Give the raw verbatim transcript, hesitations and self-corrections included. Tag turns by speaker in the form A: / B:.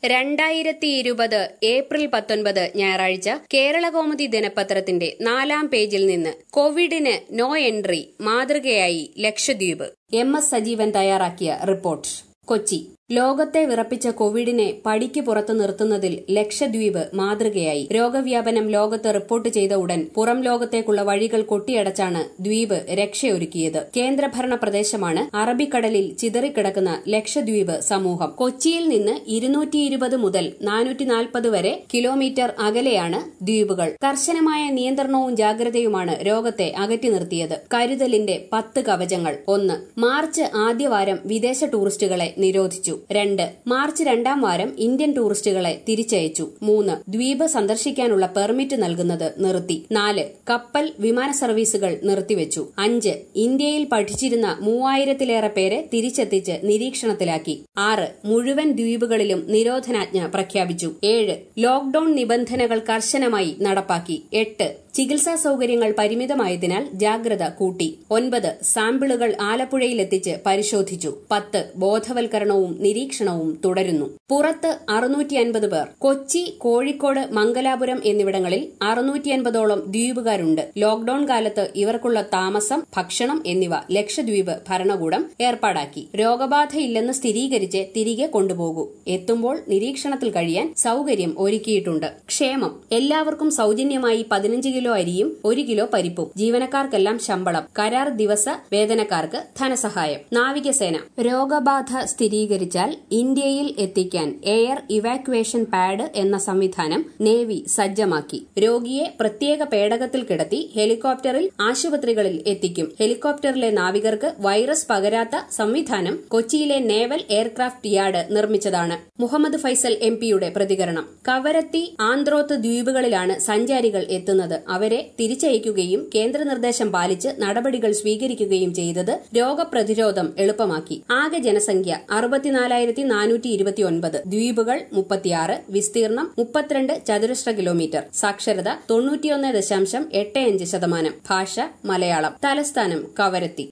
A: രണ്ടായിരത്തി ഇരുപത് ഏപ്രിൽ പത്തൊൻപത് ഞായറാഴ്ച കേരളകൗമുദി ദിനപത്രത്തിന്റെ നാലാം പേജിൽ നിന്ന് കോവിഡിന് നോ എൻട്രി മാതൃകയായി ലക്ഷദ്വീപ്. എം എസ് സജീവൻ തയ്യാറാക്കിയ റിപ്പോർട്ട്. കൊച്ചി. ലോകത്തെ വിറപ്പിച്ച കോവിഡിനെ പടിക്ക് പുറത്തു നിർത്തുന്നതിൽ ലക്ഷദ്വീപ് മാതൃകയായി. രോഗവ്യാപനം ലോകത്ത് റിപ്പോർട്ട് ചെയ്ത ഉടൻ പുറം ലോകത്തേക്കുള്ള വഴികൾ കൊട്ടിയടച്ചാണ് ദ്വീപ് രക്ഷയൊരുക്കിയത്. കേന്ദ്രഭരണ പ്രദേശമാണ് അറബിക്കടലിൽ ചിതറിക്കിടക്കുന്ന ലക്ഷദ്വീപ് സമൂഹം. കൊച്ചിയിൽ നിന്ന് ഇരുന്നൂറ്റി ഇരുപത് മുതൽ നാനൂറ്റി നാൽപ്പത് വരെ കിലോമീറ്റർ അകലെയാണ് ദ്വീപുകൾ. കർശനമായ നിയന്ത്രണവും ജാഗ്രതയുമാണ് രോഗത്തെ അകറ്റി നിർത്തിയത്. കരുതലിന്റെ പത്ത് കവചങ്ങൾ. ഒന്ന്. മാർച്ച് ആദ്യവാരം വിദേശ ടൂറിസ്റ്റുകളെ നിരോധിച്ചു. രണ്ട്. മാർച്ച് രണ്ടാം വാരം ഇന്ത്യൻ ടൂറിസ്റ്റുകളെ തിരിച്ചയച്ചു. മൂന്ന്. ദ്വീപ് സന്ദർശിക്കാനുള്ള പെർമിറ്റ് നൽകുന്നത് നിർത്തി. നാല്. കപ്പൽ വിമാന സർവീസുകൾ നിർത്തിവെച്ചു. അഞ്ച്. ഇന്ത്യയിൽ പഠിച്ചിരുന്ന മൂവായിരത്തിലേറെ പേരെ തിരിച്ചെത്തിച്ച് നിരീക്ഷണത്തിലാക്കി. ആറ്. മുഴുവൻ ദ്വീപുകളിലും നിരോധനാജ്ഞ പ്രഖ്യാപിച്ചു. ഏഴ്. ലോക്ഡൌൺ നിബന്ധനകൾ കർശനമായി നടപ്പാക്കി. എട്ട്. ചികിത്സാ സൌകര്യങ്ങൾ പരിമിതമായതിനാൽ ജാഗ്രത കൂട്ടി. ഒൻപത്. സാമ്പിളുകൾ ആലപ്പുഴയിലെത്തിച്ച് പരിശോധിച്ചു. പത്ത്. ബോധവൽക്കരണവും നിരീക്ഷണവും തുടരുന്നു. പുറത്ത് അറുന്നൂറ്റി അൻപത് പേർ. കൊച്ചി, കോഴിക്കോട്, മംഗലാപുരം എന്നിവിടങ്ങളിൽ അറുന്നൂറ്റി അൻപതോളം ദ്വീപുകാരുണ്ട്. ലോക്ഡൌൺ കാലത്ത് ഇവർക്കുള്ള താമസം, ഭക്ഷണം എന്നിവ ലക്ഷദ്വീപ് ഭരണകൂടം ഏർപ്പാടാക്കി. രോഗബാധയില്ലെന്ന് സ്ഥിരീകരിച്ച് തിരികെ കൊണ്ടുപോകൂ. എത്തുമ്പോൾ നിരീക്ഷണത്തിൽ കഴിയാൻ സൌകര്യം ഒരുക്കിയിട്ടുണ്ട്. ക്ഷേമം. എല്ലാവർക്കും സൌജന്യമായി പതിനഞ്ച് കിലോ അരിയും ഒരു കിലോ പരിപ്പും. ജീവനക്കാർക്കെല്ലാം ശമ്പളം. കരാർ ദിവസ വേതനക്കാർക്ക് ധനസഹായം. നാവികസേന. രോഗബാധ സ്ഥിരീകരിച്ചാൽ ഇന്ത്യയിൽ എത്തിക്കാൻ എയർ ഇവാക്യുവേഷൻ പാഡ് എന്ന സംവിധാനം നേവി സജ്ജമാക്കി. രോഗിയെ പ്രത്യേക പേടകത്തിൽ കിടത്തി ഹെലികോപ്റ്ററിൽ ആശുപത്രികളിൽ എത്തിക്കും. ഹെലികോപ്റ്ററിലെ നാവികർക്ക് വൈറസ് പകരാത്ത സംവിധാനം കൊച്ചിയിലെ നേവൽ എയർക്രാഫ്റ്റ് യാർഡ് നിർമ്മിച്ചതാണ്. മുഹമ്മദ് ഫൈസൽ എം പിയുടെ പ്രതികരണം. കവരത്തി, ആന്ത്രോത്ത് ദ്വീപുകളിലാണ് സഞ്ചാരികൾ എത്തുന്നത്. അവരെ തിരിച്ചയക്കുകയും കേന്ദ്ര നിർദ്ദേശം പാലിച്ച് നടപടികൾ സ്വീകരിക്കുകയും ചെയ്തത് രോഗപ്രതിരോധം എളുപ്പമാക്കി. ആകെ ജനസംഖ്യ അറുപത്തിനാലായിരത്തി നാനൂറ്റി ഇരുപത്തിയൊൻപത്. ദ്വീപുകൾ മുപ്പത്തിയാറ്. വിസ്തീർണം മുപ്പത്തിരണ്ട് ചതുരശ്ര കിലോമീറ്റർ. സാക്ഷരത തൊണ്ണൂറ്റിയൊന്ന് ദശാംശം എട്ട് അഞ്ച് ശതമാനം. ഭാഷ മലയാളം. തലസ്ഥാനം കവരത്തി.